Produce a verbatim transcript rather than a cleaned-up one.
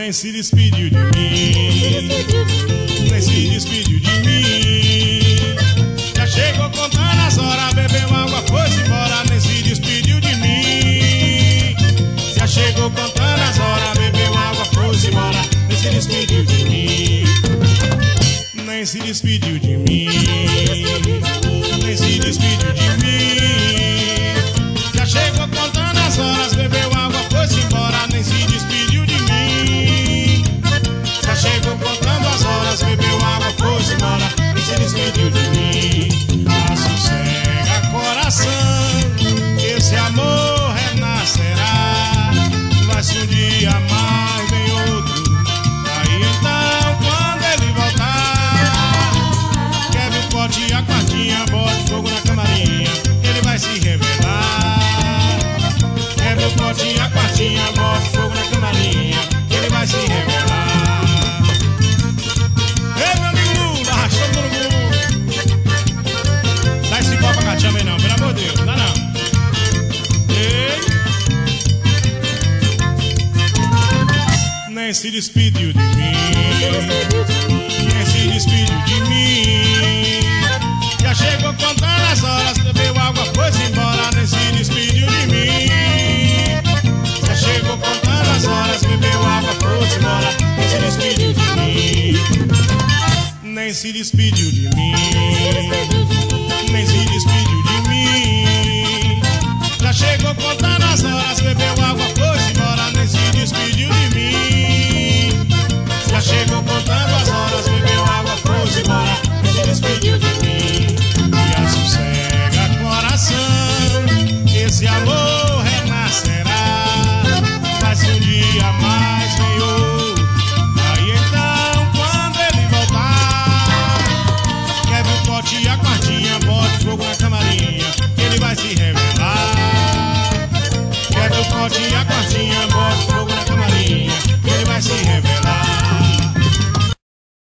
Nem se despediu de mim, nem se despediu de mim. Já chegou contando as horas, bebeu água, foi-se embora. Nem se despediu de mim. Já chegou contando as horas, bebeu água, foi-se embora. Nem se despediu de mim, nem se despediu de mim, nem se despediu de mim. Já chegou contando as horas, bebeu água, foi-se embora. Nem se despediu de mim. Já chegou contando as horas, bebeu água, foi-se embora. Nem se despediu de mim. Assossega coração, esse amor renascerá. Mas se um dia mais vem outro, aí então quando ele voltar, quebra o pote e a quartinha, bote fogo na camarinha, ele vai se revelar. Quebra o pote e a quartinha, bote fogo na camarinha, ele vai se revelar. Ei, meu amigo Lula, arrastou todo mundo. Dá esse copo pra cá também não, pelo amor de Deus, dá não. Ei. Nem se despediu de mim, nem se despediu de mim. Já chegou contando as horas, bebeu água, foi-se embora. Nem se despediu de mim. Já chegou contando as horas, bebeu água, foi-se embora. Nem se despediu de mim, nem se despediu de mim, nem se despediu de mim. Já chegou contando as horas, bebeu água, foi-se embora. Nem se despediu de mim. Já chegou contando as horas, bebeu água, foi-se embora. Nem se despediu de mim. E assossega coração, esse amor renascerá. Mas se um dia mais vem outro, aí então quando ele voltar, quebra o pote e a quartinha, bote fogo na camarinha, ele vai se revelar. Quebra o pote e a quartinha,